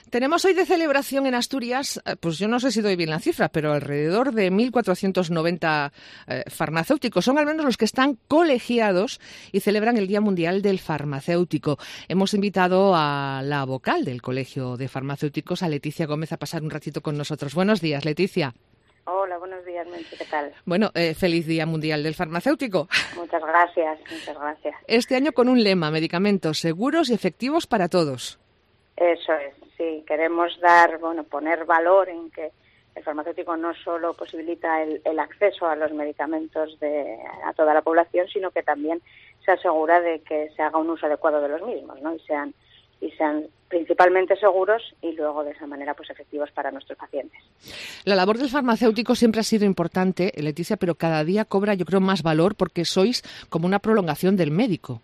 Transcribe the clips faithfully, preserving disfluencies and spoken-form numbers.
Tenemos hoy de celebración en Asturias, pues yo no sé si doy bien la cifra, pero alrededor de mil cuatrocientos noventa eh, farmacéuticos. Son al menos los que están colegiados y celebran el Día Mundial del Farmacéutico. Hemos invitado a la vocal del Colegio de Farmacéuticos, a Leticia Gómez, a pasar un ratito con nosotros. Buenos días, Leticia. Hola, buenos días, Menchi, ¿qué tal? Bueno, eh, feliz Día Mundial del Farmacéutico. Muchas gracias, muchas gracias. Este año con un lema: medicamentos seguros y efectivos para todos. Eso es, sí, queremos dar, bueno, poner valor en que el farmacéutico no solo posibilita el, el acceso a los medicamentos de, a toda la población, sino que también se asegura de que se haga un uso adecuado de los mismos, ¿no? Y sean y sean principalmente seguros y luego de esa manera pues efectivos para nuestros pacientes. La labor del farmacéutico siempre ha sido importante, Leticia, pero cada día cobra, yo creo, más valor porque sois como una prolongación del médico.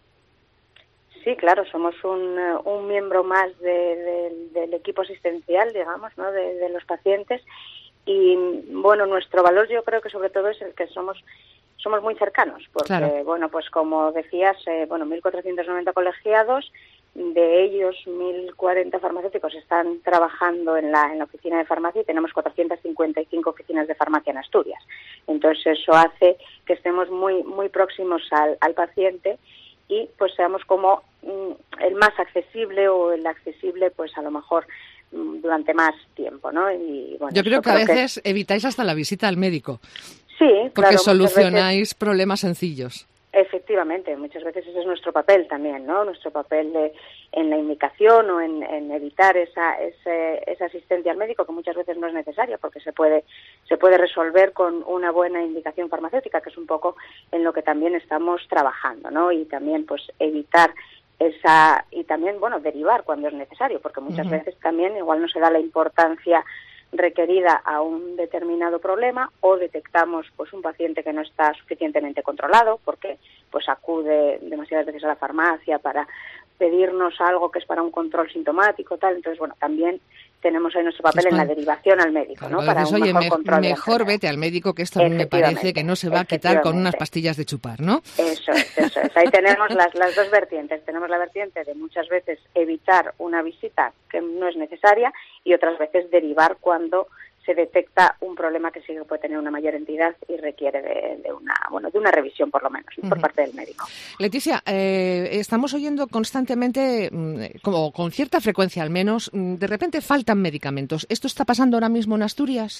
Sí, claro, somos un, un miembro más de, de, del equipo asistencial, digamos, ¿no? de, de los pacientes. Y bueno, nuestro valor yo creo que sobre todo es el que somos somos muy cercanos, porque claro. bueno, pues como decías, eh, bueno, mil cuatrocientos noventa colegiados, de ellos mil cuarenta farmacéuticos están trabajando en la en la oficina de farmacia y tenemos cuatrocientas cincuenta y cinco oficinas de farmacia en Asturias. Entonces eso hace que estemos muy muy próximos al, al paciente y pues seamos como mm, el más accesible o el accesible pues a lo mejor mm, durante más tiempo, ¿no? Y bueno, yo creo que a veces que... evitáis hasta la visita al médico. Sí, porque claro, solucionáis veces... problemas sencillos. Efectivamente, muchas veces ese es nuestro papel también, ¿no? Nuestro papel de, en la indicación o en, en evitar esa, ese, esa asistencia al médico que muchas veces no es necesaria porque se puede se puede resolver con una buena indicación farmacéutica, que es un poco en lo que también estamos trabajando, ¿no? Y también pues evitar esa y también bueno derivar cuando es necesario, porque muchas uh-huh. veces también igual no se da la importancia requerida a un determinado problema o detectamos pues un paciente que no está suficientemente controlado porque pues acude demasiadas veces a la farmacia para pedirnos algo que es para un control sintomático tal, entonces bueno, también tenemos ahí nuestro papel en la derivación al médico, claro, ¿no? Para veces, un oye, mejor me, control. Mejor vete al médico, que esto a mí me parece que no se va a quitar con unas pastillas de chupar, ¿no? Eso es, eso es. Ahí tenemos las, las dos vertientes. Tenemos la vertiente de muchas veces evitar una visita que no es necesaria y otras veces derivar cuando se detecta un problema que sí que puede tener una mayor entidad y requiere de, de una bueno de una revisión por lo menos uh-huh. por parte del médico. Leticia, eh, estamos oyendo constantemente, como con cierta frecuencia al menos, de repente faltan medicamentos. ¿Esto está pasando ahora mismo en Asturias?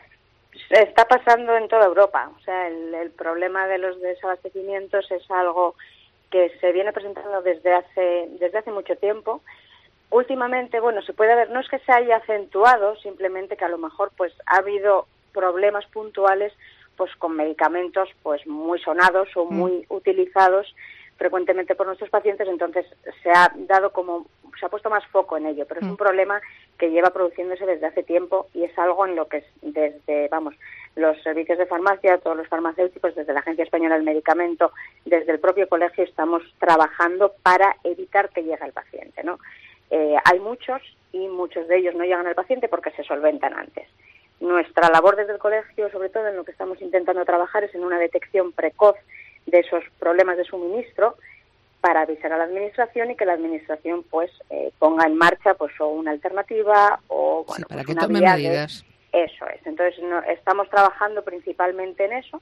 Está pasando en toda Europa. O sea, el, el problema de los desabastecimientos es algo que se viene presentando desde hace desde hace mucho tiempo. Últimamente, bueno, se puede ver, no es que se haya acentuado, simplemente que a lo mejor pues ha habido problemas puntuales pues con medicamentos pues muy sonados o muy mm. utilizados frecuentemente por nuestros pacientes, entonces se ha dado como, se ha puesto más foco en ello, pero es un problema que lleva produciéndose desde hace tiempo y es algo en lo que desde, vamos, los servicios de farmacia, todos los farmacéuticos, desde la Agencia Española del Medicamento, desde el propio colegio estamos trabajando para evitar que llegue al paciente, ¿no? Eh, hay muchos y muchos de ellos no llegan al paciente porque se solventan antes. Nuestra labor desde el colegio, sobre todo en lo que estamos intentando trabajar, es en una detección precoz de esos problemas de suministro para avisar a la administración y que la administración pues eh, ponga en marcha pues o una alternativa o bueno, sí, para pues que una tome vía medidas. De... Eso es. Entonces no, estamos trabajando principalmente en eso.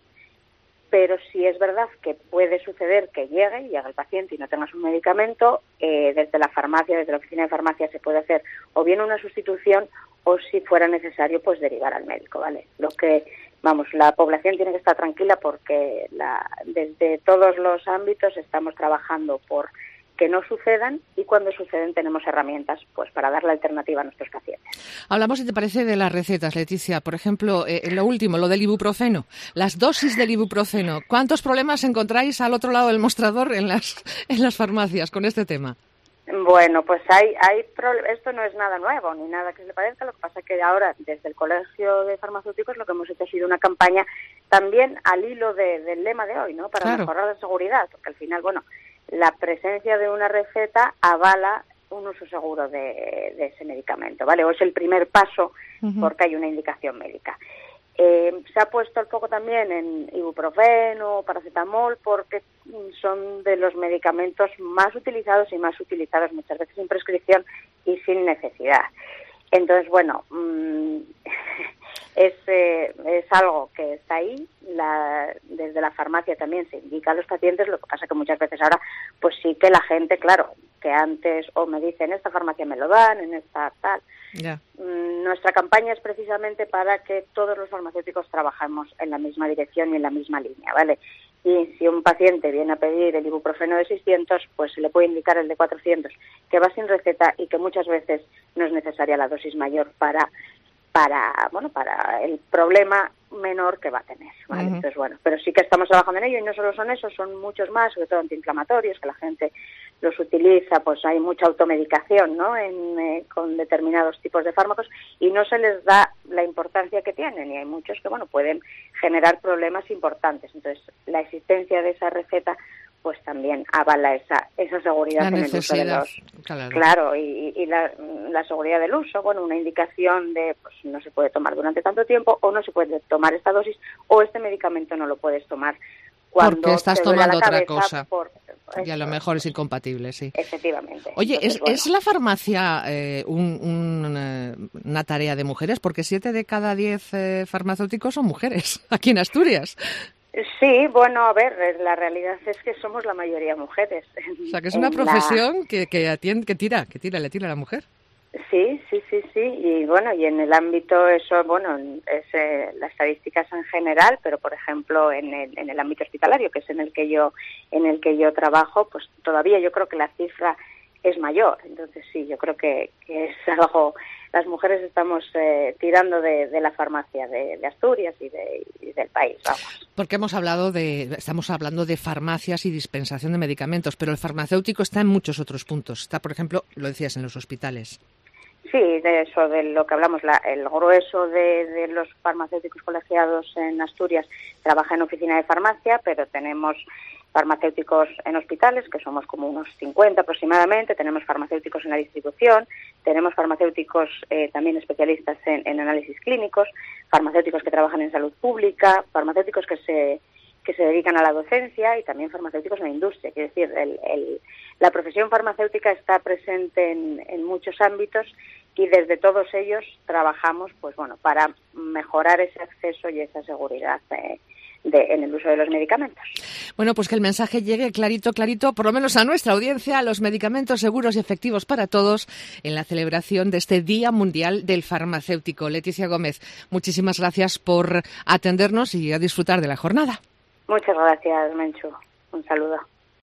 Pero sí es verdad que puede suceder que llegue, llegue el paciente y no tengas un medicamento, eh, desde la farmacia, desde la oficina de farmacia se puede hacer o bien una sustitución o si fuera necesario pues derivar al médico, ¿vale? Lo que, vamos, la población tiene que estar tranquila porque la, desde todos los ámbitos estamos trabajando por que no sucedan y cuando suceden tenemos herramientas pues para dar la alternativa a nuestros pacientes. Hablamos, si te parece, de las recetas, Leticia. Por ejemplo, eh, lo último, lo del ibuprofeno, las dosis del ibuprofeno. ¿Cuántos problemas encontráis al otro lado del mostrador en las en las farmacias con este tema? Bueno, pues hay hay pro- esto no es nada nuevo ni nada que se le parezca. Lo que pasa es que ahora desde el Colegio de Farmacéuticos lo que hemos hecho ha sido una campaña también al hilo de, del lema de hoy, ¿no? Para claro. mejorar la seguridad, porque al final, bueno, la presencia de una receta avala un uso seguro de, de ese medicamento, ¿vale? O es el primer paso uh-huh. porque hay una indicación médica. Eh, se ha puesto el foco también en ibuprofeno, paracetamol, porque son de los medicamentos más utilizados y más utilizados muchas veces sin prescripción y sin necesidad. Entonces, bueno, mmm, es, eh, es algo que está ahí. La, desde la farmacia también se indica a los pacientes, lo que pasa que muchas veces ahora, pues sí que la gente, claro, que antes o me dicen, en esta farmacia me lo dan, en esta tal. Yeah. Mm, nuestra campaña es precisamente para que todos los farmacéuticos trabajemos en la misma dirección y en la misma línea, ¿vale? Y si un paciente viene a pedir el ibuprofeno de seiscientos, pues se le puede indicar el de cuatrocientos, que va sin receta y que muchas veces no es necesaria la dosis mayor para para bueno para el problema menor que va a tener, ¿vale? Uh-huh. Entonces, bueno, pero sí que estamos trabajando en ello y no solo son esos, son muchos más, sobre todo antiinflamatorios, que la gente los utiliza, pues hay mucha automedicación, ¿no?, en, eh, con determinados tipos de fármacos y no se les da la importancia que tienen y hay muchos que, bueno, pueden generar problemas importantes. Entonces, la existencia de esa receta pues también avala esa esa seguridad la en el uso de los... Claro, claro y, y la, la seguridad del uso, bueno, una indicación de, pues no se puede tomar durante tanto tiempo o no se puede tomar esta dosis o este medicamento no lo puedes tomar cuando porque estás tomando otra cosa por, y a lo mejor es incompatible, sí. Efectivamente. Oye, Entonces, ¿es, bueno. ¿es la farmacia eh, un, un, una tarea de mujeres? Porque siete de cada diez eh, farmacéuticos son mujeres aquí en Asturias. Sí, bueno, a ver, la realidad es que somos la mayoría mujeres. O sea, que es una profesión la... que, que, atiende, que tira, que tira, le tira a la mujer. Sí, sí, sí, sí, y bueno, y en el ámbito eso, bueno, es eh, las estadísticas en general, pero por ejemplo en el, en el ámbito hospitalario, que es en el que yo, en el que yo trabajo, pues todavía yo creo que la cifra es mayor. Entonces sí, yo creo que, que es algo, las mujeres estamos eh, tirando de, de la farmacia de, de Asturias y, de, y del país, vamos. Porque hemos hablado de, estamos hablando de farmacias y dispensación de medicamentos, pero el farmacéutico está en muchos otros puntos. Está, por ejemplo, lo decías, en los hospitales. Sí, de eso, de lo que hablamos, la, el grueso de, de los farmacéuticos colegiados en Asturias trabaja en oficina de farmacia, pero tenemos farmacéuticos en hospitales, que somos como unos cincuenta aproximadamente, tenemos farmacéuticos en la distribución, tenemos farmacéuticos eh, también especialistas en, en análisis clínicos, farmacéuticos que trabajan en salud pública, farmacéuticos que se que se dedican a la docencia y también farmacéuticos en la industria. Quiere decir, el, el, la profesión farmacéutica está presente en, en muchos ámbitos y desde todos ellos trabajamos, pues bueno, para mejorar ese acceso y esa seguridad eh, de, en el uso de los medicamentos. Bueno, pues que el mensaje llegue clarito, clarito, por lo menos a nuestra audiencia, los medicamentos seguros y efectivos para todos en la celebración de este Día Mundial del Farmacéutico. Leticia Gómez, muchísimas gracias por atendernos y a disfrutar de la jornada. Muchas gracias, Menchu. Un saludo.